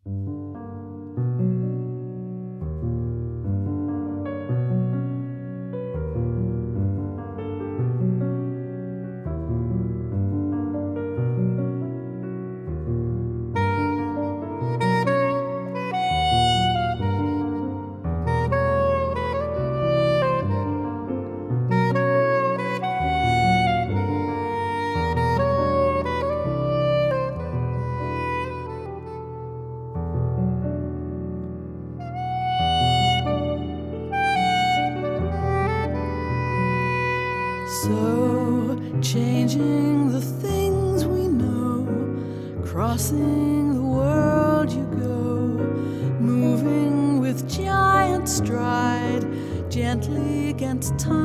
So, changing the things we know, crossing the world you go, moving with giant stride, gently against time.